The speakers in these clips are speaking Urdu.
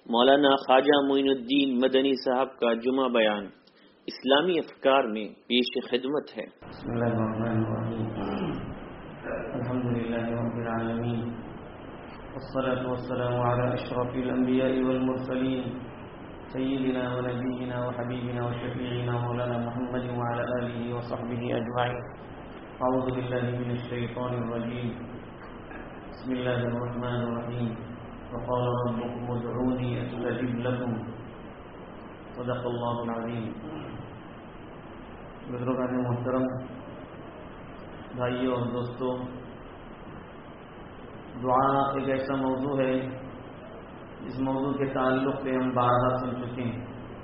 مولانا خواجہ معین الدین مدنی صاحب کا جمعہ بیان اسلامی افکار میں پیش خدمت ہے۔ بسم اللہ الرحمن الرحیم، الحمدللہ رب العالمین، والصلاة والسلام علی اشرف الانبیاء والمرسلین، سیدنا ونبینا وحبیبنا وشفیعنا مولانا محمد وعلى آلہ وصحبہ اجمعین۔ اعوذ باللہ من الشیطان الرجیم، بسم اللہ الرحمن الرحیم، وقال ربكم ادعوني استجب لكم، صدق اللہ العظیم۔ بزرگان محترم، بھائیوں اور دوستوں، دعا ایک ایسا موضوع ہے جس موضوع کے تعلق سے ہم بارہا سن چکے ہیں،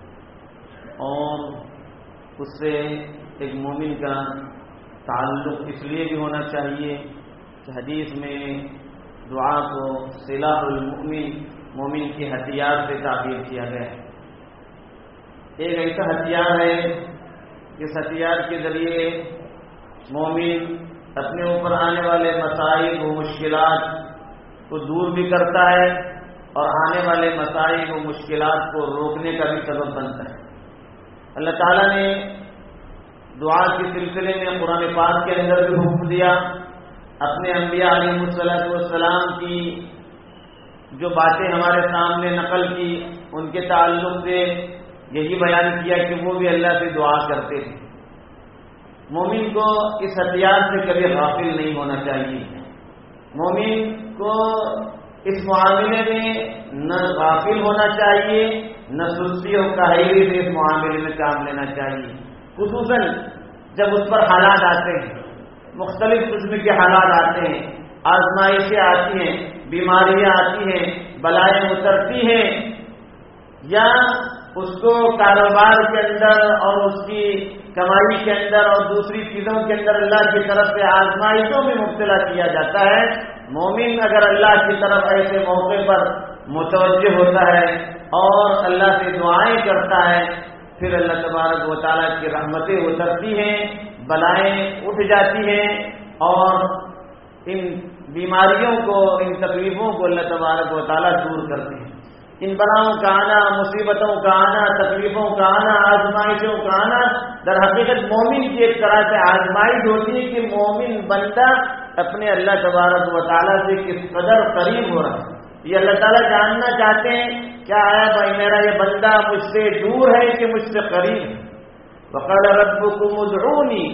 اور اس سے ایک مومن کا تعلق اس لیے بھی ہونا چاہیے کہ حدیث میں دعا کو سلاح المؤمن، مومن کے ہتھیار سے تعبیر کیا گیا ہے۔ ایک ایسا ہتھیار ہے اس ہتھیار کے ذریعے مومن اپنے اوپر آنے والے مسائل و مشکلات کو دور بھی کرتا ہے اور آنے والے مسائل و مشکلات کو روکنے کا بھی سبب بنتا ہے۔ اللہ تعالیٰ نے دعا کے سلسلے میں قرآن پاک کے اندر بھی حکم دیا، اپنے انبیاء علیہ السلام کی جو باتیں ہمارے سامنے نقل کی ان کے تعلق سے یہی بیان کیا کہ وہ بھی اللہ سے دعا کرتے تھے۔ مومن کو اس ہتھیار سے کبھی غافل نہیں ہونا چاہیے، مومن کو اس معاملے میں نہ غافل ہونا چاہیے، نہ سستی اور کاہلی سے اس معاملے میں کام لینا چاہیے، خصوصاً جب اس پر حالات آتے ہیں، مختلف قسم کے حالات آتے ہیں، آزمائشیں آتی ہیں، بیماریاں آتی ہیں، بلائیں اترتی ہیں، یا اس کو کاروبار کے اندر اور اس کی کمائی کے اندر اور دوسری چیزوں کے اندر اللہ کی طرف سے آزمائشوں میں مبتلا کیا جاتا ہے۔ مومن اگر اللہ کی طرف ایسے موقع پر متوجہ ہوتا ہے اور اللہ سے دعائیں کرتا ہے، پھر اللہ تبارک و تعالیٰ کی رحمتیں اترتی ہیں، بلائیں اٹھ جاتی ہیں، اور ان بیماریوں کو، ان تکلیفوں کو اللہ تبارک و تعالیٰ دور کرتے ہیں۔ ان بلاؤں کا آنا، مصیبتوں کا آنا، تکلیفوں کا آنا، آزمائشوں کا آنا در حقیقت مومن کی ایک طرح سے آزمائش ہوتی ہے کہ مومن بندہ اپنے اللہ تبارک و تعالیٰ سے کس قدر قریب ہو رہا ہے۔ یہ اللہ تعالیٰ جاننا چاہتے ہیں کیا ہے بھائی میرا یہ بندہ مجھ سے دور ہے کہ مجھ سے قریب ہے۔ وقال ربکم ادعونی،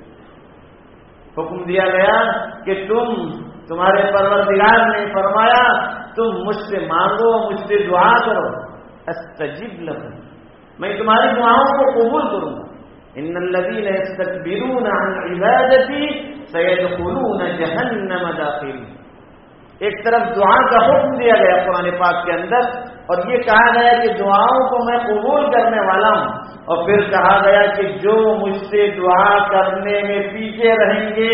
حکم دیا گیا کہ تمہارے پروردگار نے فرمایا تم مجھ سے مانگو، مجھ سے دعا کرو، استجب لکم، میں تمہاری دعاؤں کو قبول کروں گا۔ ان الذین یستکبرون عن عبادتی سیدخلون جہنم داخرین۔ ایک طرف دعا کا حکم دیا گیا قرآن پاک کے اندر، اور یہ کہا گیا کہ دعاؤں کو میں قبول کرنے والا ہوں، اور پھر کہا گیا کہ جو مجھ سے دعا کرنے میں پیچھے رہیں گے،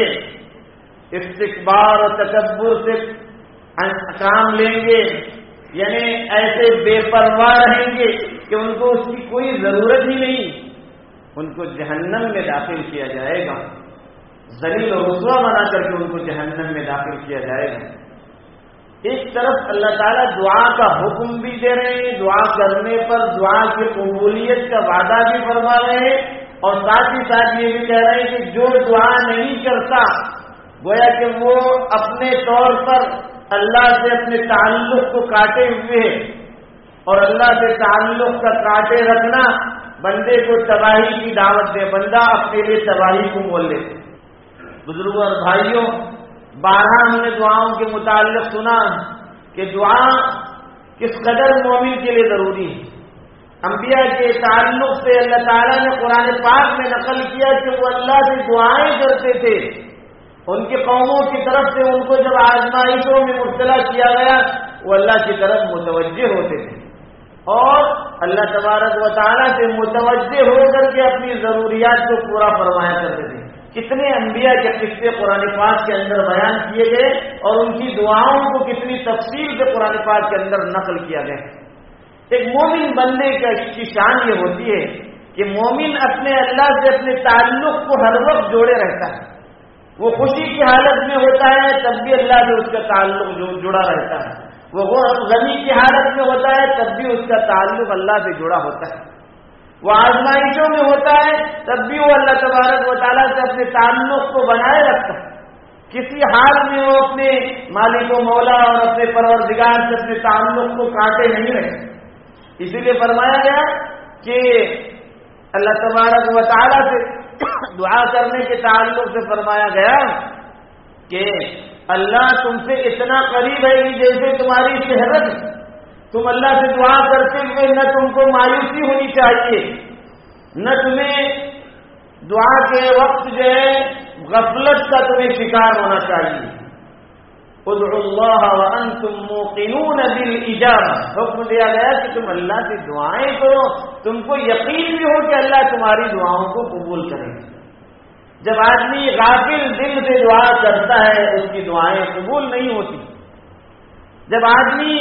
استکبار اور تکبر سے کام لیں گے، یعنی ایسے بے پرواہ رہیں گے کہ ان کو اس کی کوئی ضرورت ہی نہیں، ان کو جہنم میں داخل کیا جائے گا، ذلیل و رسوا بنا کر کے ان کو جہنم میں داخل کیا جائے گا۔ ایک طرف اللہ تعالیٰ دعا کا حکم بھی دے رہے ہیں، دعا کرنے پر دعا کی قبولیت کا وعدہ بھی فرما رہے ہیں، اور ساتھ ہی ساتھ یہ بھی کہہ رہے ہیں کہ جو دعا نہیں کرتا گویا کہ وہ اپنے طور پر اللہ سے اپنے تعلق کو کاٹے ہوئے ہے، اور اللہ سے تعلق کا کاٹے رکھنا بندے کو تباہی کی دعوت دے، بندہ اپنے لیے تباہی کو مول لے۔ بزرگوں اور بھائیوں، بارہا ہم نے دعاؤں کے متعلق سنا کہ دعا کس قدر مومن کے لیے ضروری ہے۔ انبیاء کے تعلق سے اللہ تعالیٰ نے قرآن پاک میں نقل کیا کہ وہ اللہ سے دعائیں کرتے تھے، ان کے قوموں کی طرف سے ان کو جب آزمائشوں میں مبتلا کیا گیا وہ اللہ کی طرف متوجہ ہوتے تھے، اور اللہ تبارک و تعالیٰ سے متوجہ ہو کر کے اپنی ضروریات کو پورا فرمایا کرتے تھے۔ کتنے انبیاء کے قصے قرآن پاک کے اندر بیان کیے گئے، اور ان کی دعاؤں کو کتنی تفصیل سے قرآن پاک کے اندر نقل کیا گیا۔ ایک مومن بندے کی شان یہ ہوتی ہے کہ مومن اپنے اللہ سے اپنے تعلق کو ہر وقت جوڑے رہتا ہے، وہ خوشی کی حالت میں ہوتا ہے تب بھی اللہ سے اس کا تعلق جڑا رہتا ہے، وہ غنی کی حالت میں ہوتا ہے تب بھی اس کا تعلق اللہ سے جڑا ہوتا ہے، وہ آزمائشوں میں ہوتا ہے تب بھی وہ اللہ تبارک و تعالیٰ سے اپنے تعلق کو بنائے رکھتا ہے، کسی حال میں وہ اپنے مالک و مولا اور اپنے پروردگار سے اپنے تعلق کو کاٹے نہیں رہے۔ اسی لیے فرمایا گیا کہ اللہ تبارک و تعالیٰ سے دعا کرنے کے تعلق سے فرمایا گیا کہ اللہ تم سے اتنا قریب ہے کہ جیسے تمہاری شہرت، تم اللہ سے دعا کرتے ہوئے نہ تم کو مایوسی ہونی چاہیے، نہ تمہیں دعا کے وقت جو ہے غفلت کا تمہیں شکار ہونا چاہیے۔ ادعوا اللہ وانتم موقنون بالاجابہ، حکم دیا گیا کہ تم اللہ سے دعائیں کرو، تم کو یقین بھی ہو کہ اللہ تمہاری دعاؤں کو قبول کرے گا۔ جب آدمی غافل دل سے دعا کرتا ہے اس کی دعائیں قبول نہیں ہوتی۔ جب آدمی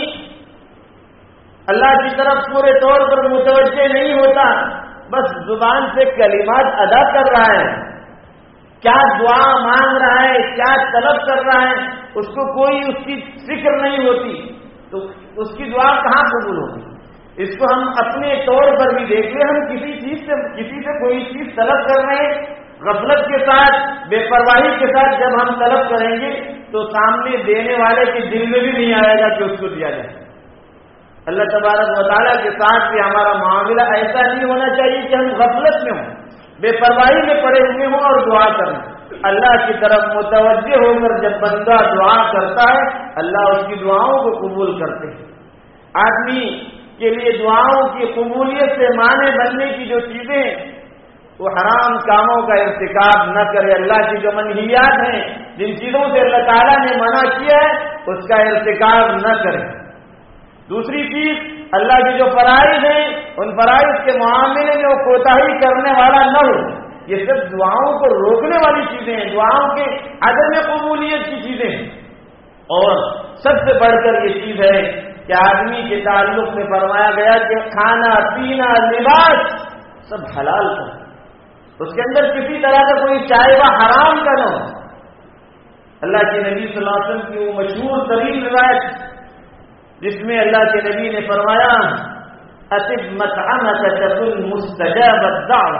اللہ کی طرف پورے طور پر متوجہ نہیں ہوتا، بس زبان سے کلمات ادا کر رہا ہے، کیا دعا مانگ رہا ہے، کیا طلب کر رہا ہے، اس کو کوئی اس کی فکر نہیں ہوتی، تو اس کی دعا کہاں قبول ہوگی؟ اس کو ہم اپنے طور پر بھی دیکھ لیں، ہم کسی سے کوئی چیز طلب کر رہے ہیں، غفلت کے ساتھ، بے پرواہی کے ساتھ جب ہم طلب کریں گے تو سامنے دینے والے کے دل میں بھی نہیں آئے گا کہ اس کو دیا جائے۔ اللہ تبارک و تعالیٰ کے ساتھ بھی ہمارا معاملہ ایسا نہیں ہونا چاہیے کہ ہم غفلت میں ہوں، بے پرواہی میں پڑے ہوئے ہوں اور دعا کریں۔ اللہ کی طرف متوجہ ہو کر جب بندہ دعا کرتا ہے اللہ اس کی دعاؤں کو قبول کرتے ہیں۔ آدمی کے لیے دعاؤں کی قبولیت سے مانے بننے کی جو چیزیں، وہ حرام کاموں کا ارتکاب نہ کرے، اللہ کی جو منہیات ہیں، جن چیزوں سے اللہ تعالیٰ نے منع کیا ہے اس کا ارتکاب نہ کرے۔ دوسری چیز، اللہ کی جو فرائض ہیں ان فرائض کے معاملے میں وہ کوتاہی کرنے والا نہ ہو۔ یہ سب دعاؤں کو روکنے والی چیزیں ہیں، دعاؤں کے عدم قبولیت کی چیزیں ہیں۔ اور سب سے بڑھ کر یہ چیز ہے کہ آدمی کے تعلق میں فرمایا گیا کہ کھانا پینا لباس سب حلال کا، اس کے اندر کسی طرح کا کوئی چائبہ حرام کا نہ ہو۔ اللہ کے نبی صلی اللہ علیہ وسلم کی وہ مشہور ترین روایت جس میں اللہ کے نبی نے فرمایا اطب مطعمک تکن مستجاب الدعوہ،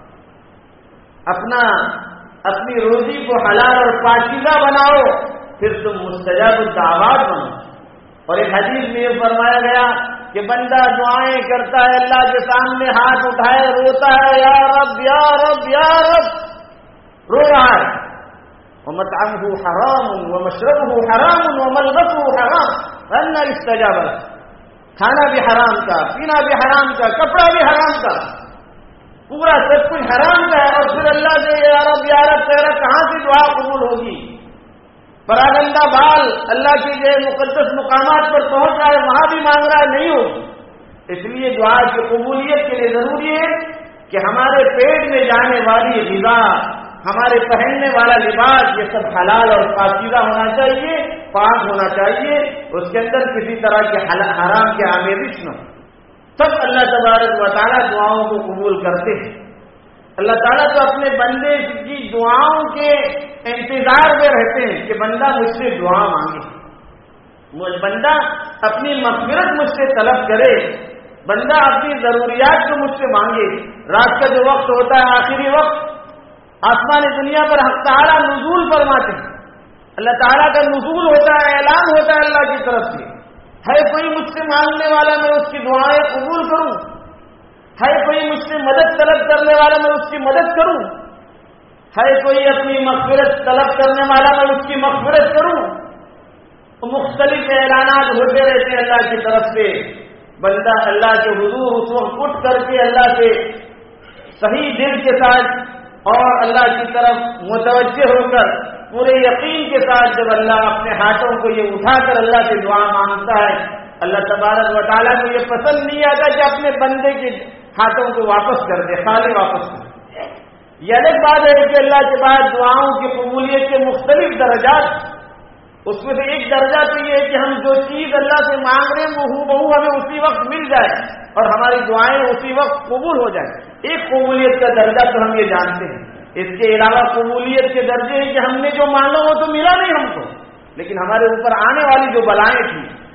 اپنی روزی کو حلال اور پاکیزہ بناؤ پھر تم مستجاب الدعوات بنو۔ اور ایک حدیث میں یہ فرمایا گیا کہ بندہ دعائیں کرتا ہے، اللہ کے سامنے ہاتھ اٹھائے روتا ہے، یا رب یا رب یا رب، رو رہا ہے، ومطعمہ حرام ومشربہ حرام وملبسہ حرام فأنى استجاب له، کھانا بھی حرام کا، پینا بھی حرام کا، کپڑا بھی حرام کا، پورا سب کچھ حرام کا ہے، اور پھر اللہ سے یا رب تیرا کہاں سے دعا قبول ہوگی؟ پراگندہ بال اللہ کی جو مقدس مقامات پر پہنچ رہا ہے وہاں بھی مانگ رہا ہے، نہیں ہوگی۔ اس لیے دعا کی قبولیت کے لیے ضروری ہے کہ ہمارے پیٹ میں جانے والی غذا، ہمارے پہننے والا لباس، یہ سب حلال اور پاکیزہ ہونا چاہیے، پاک ہونا چاہیے، اس کے اندر کسی طرح کے حرام کے آمیزش نہ ہو۔ تب اللہ تبارک و تعالیٰ دعاؤں کو قبول کرتے ہیں۔ اللہ تعالیٰ تو اپنے بندے کی دعاؤں کے انتظار میں رہتے ہیں کہ بندہ مجھ سے دعا مانگے، بندہ اپنی مغفرت مجھ سے طلب کرے، بندہ اپنی ضروریات کو مجھ سے مانگے۔ رات کا جو وقت ہوتا ہے آخری وقت، آسمان دنیا پر حق تعالیٰ نزول فرماتے ہیں، اللہ تعالیٰ کا نزول ہوتا ہے، اعلان ہوتا ہے اللہ کی طرف سے، ہے کوئی مجھ سے مانگنے والا میں اس کی دعائیں قبول کروں، ہے کوئی مجھ سے مدد طلب کرنے والا میں اس کی مدد کروں، ہے کوئی اپنی مغفرت طلب کرنے والا میں اس کی مغفرت کروں۔ مختلف اعلانات ہوتے رہتے ہیں اللہ کی طرف سے، بندہ اللہ کے حضور اس وقت اٹھ کر کے اللہ سے صحیح دل کے ساتھ اور اللہ کی طرف متوجہ ہو کر پورے یقین کے ساتھ جب اللہ اپنے ہاتھوں کو یہ اٹھا کر اللہ سے دعا مانگتا ہے، اللہ تبارک و تعالیٰ کو یہ پسند نہیں آتا کہ اپنے بندے کے ہاتھوں کو واپس کر دے، خالی واپس کر دے۔ یہ الگ بات ہے کہ اللہ کے بعد دعاؤں کی قبولیت کے مختلف درجات، اس میں سے ایک درجہ تو یہ ہے کہ ہم جو چیز اللہ سے مانگ رہے ہیں وہ ہو ہمیں اسی وقت مل جائے اور ہماری دعائیں اسی وقت قبول ہو جائیں۔ ایک قبولیت کا درجہ تو ہم یہ جانتے ہیں، اس کے علاوہ قبولیت کے درجے ہیں کہ ہم نے جو مانگا وہ تو ملا نہیں ہم کو، لیکن ہمارے اوپر آنے والی جو بلائیں تھیں،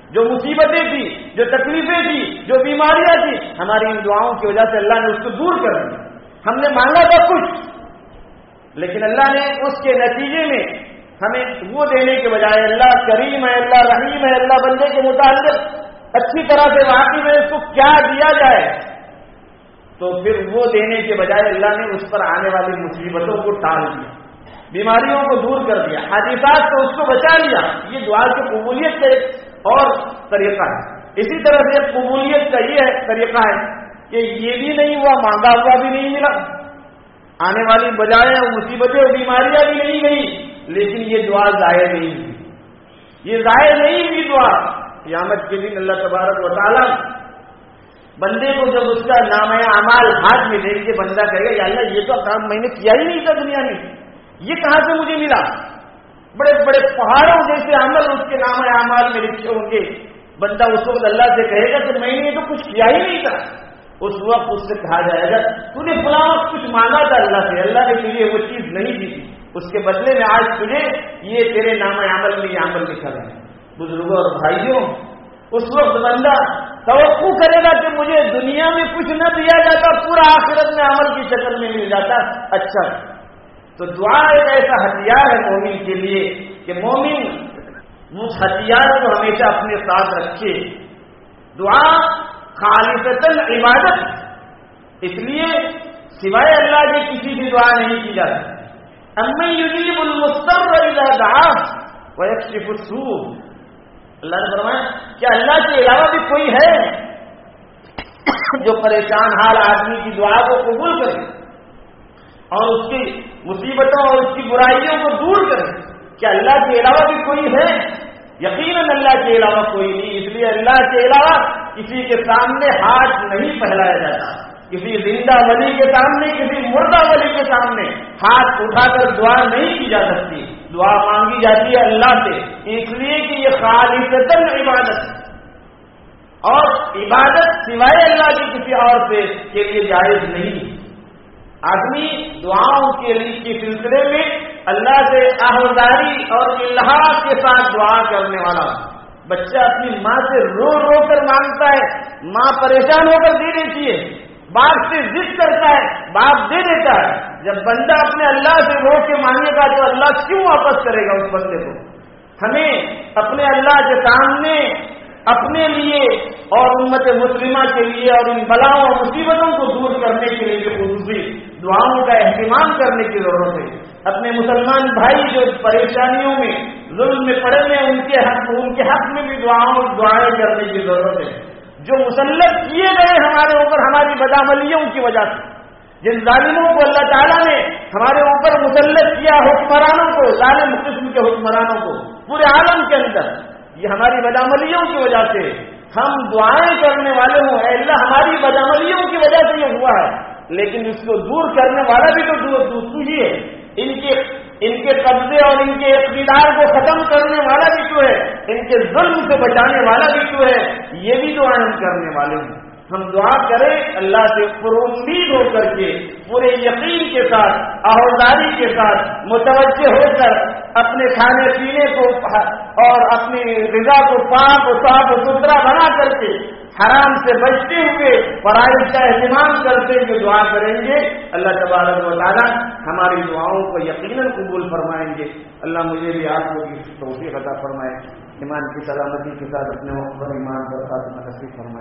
جو مصیبتیں تھی، جو تکلیفیں تھی، جو بیماریاں تھی، ہماری ان دعاؤں کی وجہ سے اللہ نے اس کو دور کر دیا. ہم نے مانگا تھا کچھ، لیکن اللہ نے اس کے نتیجے میں ہمیں وہ دینے کے بجائے، اللہ کریم ہے، اللہ رحیم ہے، اللہ بندے کے متعلق اچھی طرح سے واقعی میں اس کو کیا دیا جائے، تو پھر وہ دینے کے بجائے اللہ نے اس پر آنے والی مصیبتوں کو ٹال دیا، بیماریوں کو دور کر دیا، حادثات سے اس کو بچا لیا. یہ دعا کی قبولیت کا ایک اور طریقہ ہے. اسی طرح سے قبولیت کا یہ طریقہ ہے کہ یہ بھی نہیں ہوا، مانگا ہوا بھی نہیں ملا، آنے والی بجائے مصیبتیں اور بیماریاں بھی نہیں گئی، لیکن یہ دعا ضائع نہیں ہوئی. یہ ضائع نہیں ہوئی دعا. قیامت کے دن اللہ تبارک و تعالی بندے کو جب اس کا نامہ اعمال ہاتھ میں دیں گے، بندہ کہے گا یا اللہ یہ تو کام میں نے کیا ہی نہیں تھا دنیا میں، یہ کہاں سے مجھے ملا؟ بڑے بڑے پہاڑوں جیسے عمل اس کے نامہ اعمال میں لکھے ہوں گے. بندہ اس وقت اللہ سے کہے گا کہ میں نے تو کچھ کیا ہی نہیں تھا. اس وقت اس سے کہا جائے گا تو نے فلاں وقت کچھ مانگا تھا اللہ سے، اللہ نے تجھے وہ چیز نہیں دی تھی، اس کے بدلے میں آج تجھے یہ تیرے نامہ عمل میں یہ عمل لکھا ہے. بزرگوں اور بھائیوں، اس وقت بندہ توقع کرے گا کہ مجھے دنیا میں کچھ نہ دیا جاتا، پورا آخرت میں عمل کی شکل میں مل جاتا. اچھا، تو دعا ایک ایسا ہتھیار ہے مومن کے لیے کہ مومن اس ہتھیار کو ہمیشہ اپنے ساتھ رکھے. دعا خالصتاً عبادت، اس لیے سوائے اللہ کے کسی بھی دعا نہیں کی جاتی. امن یجیب المضطر اذا دعاہ ویکشف السوء. اللہ نے فرمایا کہ اللہ کے علاوہ بھی کوئی ہے جو پریشان حال آدمی کی دعا کو قبول کرے اور اس کی مصیبتوں اور اس کی برائیوں کو دور کرے. کیا اللہ کے علاوہ بھی کوئی ہے؟ یقیناً اللہ کے علاوہ کوئی نہیں. اس لیے اللہ کے علاوہ کسی کے سامنے ہاتھ نہیں پھیلایا جاتا. کسی زندہ ولی کے سامنے، کسی مردہ ولی کے سامنے ہاتھ اٹھا کر دعا نہیں کی جا سکتی. دعا مانگی جاتی ہے اللہ سے، اس لیے کہ یہ خالصتاً عبادت ہے، اور عبادت سوائے اللہ کے کسی اور سے کے لیے جائز نہیں. آدمی دعاؤں کے سلسلے میں اللہ سے آہوازاری اور الحاح کے ساتھ دعا کرنے والا. بچہ اپنی ماں سے رو رو کر مانگتا ہے، ماں پریشان ہو کر دے دیتی ہے. باپ سے ضد کرتا ہے، باپ دے دیتا ہے. جب بندہ اپنے اللہ سے رو کے مانگے گا تو اللہ کیوں واپس کرے گا اس بندے کو؟ ہمیں اپنے اللہ کے سامنے اپنے لیے اور امت مسلمہ کے لیے اور ان بلاؤں اور مصیبتوں کو دور کرنے کے لیے خصوصی دعاؤں کا اہتمام کرنے کی ضرورت ہے. اپنے مسلمان بھائی جو پریشانیوں میں ظلم میں پڑے ہیں ان کے حق میں بھی دعائیں کرنے کی ضرورت ہے. جو مسلط کیے گئے ہمارے اوپر ہماری بدعملیوں کی وجہ سے، جن ظالموں کو اللہ تعالیٰ نے ہمارے اوپر مسلط کیا، حکمرانوں کو، ظالم قسم کے حکمرانوں کو پورے عالم کے اندر، یہ ہماری بدعملیوں کی وجہ سے ہم دعائیں کرنے والے ہوں. اے اللہ ہماری بدعملیوں کی وجہ سے یہ ہوا ہے، لیکن اس کو دور کرنے والا بھی تو تو ہی ہے. ان کے قبضے اور ان کے اقتدار کو ختم کرنے والا بھی تو ہے، ان کے ظلم سے بچانے والا بھی تو ہے. یہ بھی دعائیں ہم کرنے والے ہیں. ہم دعا کریں اللہ سے پرامید ہو کر کے، پورے یقین کے ساتھ، آہوازاری کے ساتھ، متوجہ ہو کر اپنے کھانے پینے کو اور اپنی غذا کو پاک و صاف و ستھرا بنا کر کے، حرام سے بچتے ہوئے، فرائض کا اہتمام کرتے ہوئے دعا کریں گے. اللہ تبارک و تعالیٰ ہماری دعاؤں کو یقیناً قبول فرمائیں گے. اللہ مجھے بھی آپ کو توفیق عطا فرمائے، ایمان کی سلامتی کے ساتھ اپنے وقت پر ایمان پر نصیب فرمائے.